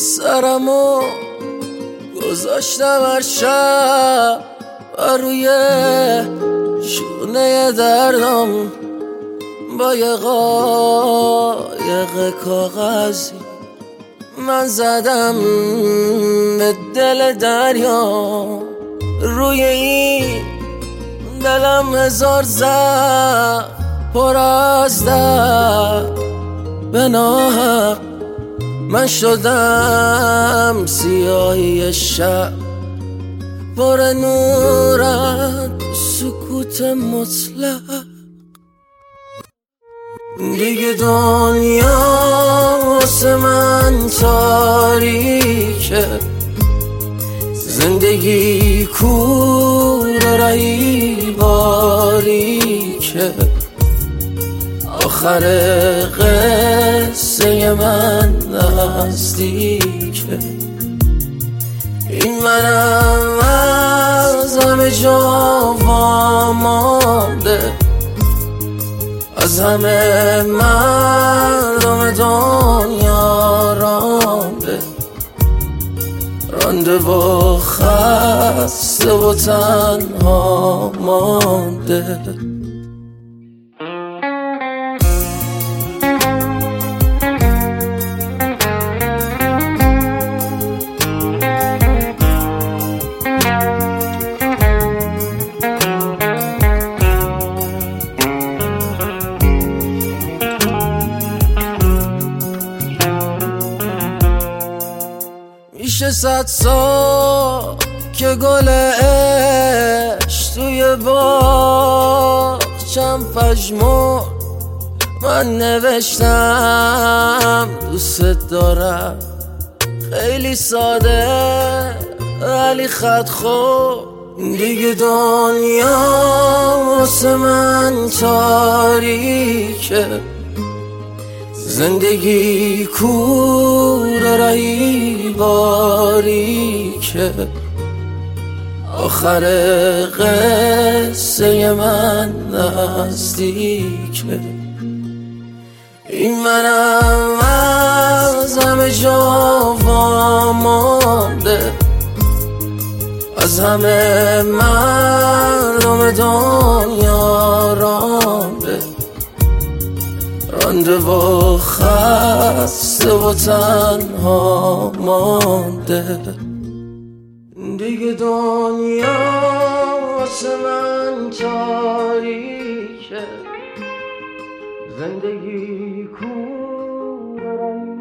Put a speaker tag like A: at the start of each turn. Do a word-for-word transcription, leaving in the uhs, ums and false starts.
A: سرمو گذاشتم هر شب و روی شونه دردم با یه قایق کاغذی من زدم به دل دریا. روی این دلم هزار زخم پر از درد به ناحق من شدم سیاهی شب پر نورت سکوت مطلق. دیگه دنیا واسه من تاریکه، زندگی کور رهی باریکه، آخر قصه من نزدیکه. این منم از همه جا وامانده، از همه مردم دنیا رانده، رانده و خسته و تنها مانده. میشه صد سال که گل عشق توی باغچم پژمرد، من نوشتم دوست دارم، خیلی ساده ولی خط خورد. دیگه دنیا واسه من تاریکه، زندگی کور رهی باریکه، آخر قصه من نزدیکه. این منم از همه جا وامانده، از همه مردم دنیا رانده، رانده و خسته و تنها مانده. دیگه دنیا واسه من تاریکه، زندگی کور